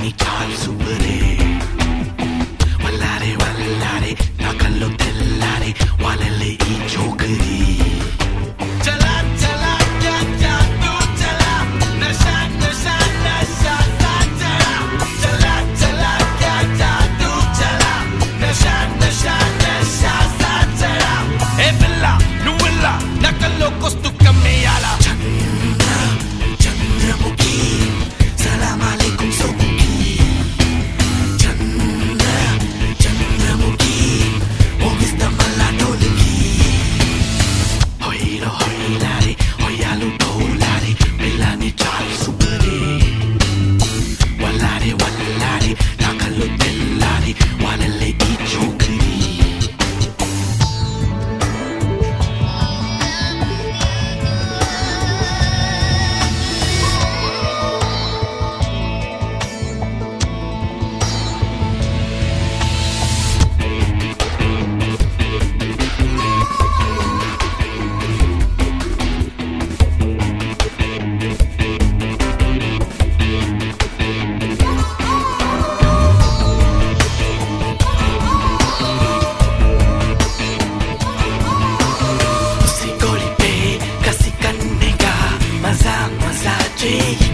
ni chaal supere wallare na kallo tellare walale ee chokari chala chala kya kya tu chala nasha nasha nasha chala chala chala kya kya tu chala nasha nasha nasha chala hey billa nu billa na kallo kostu kameyala Chandramukhi Salam alaikum Sokuki Chandramukhi Ogis the Maladoliki Hoiro hoilare Hoyalu dolare Milani chal supere Wallare Nakalu tellare Walale ee chokari Maza, maza,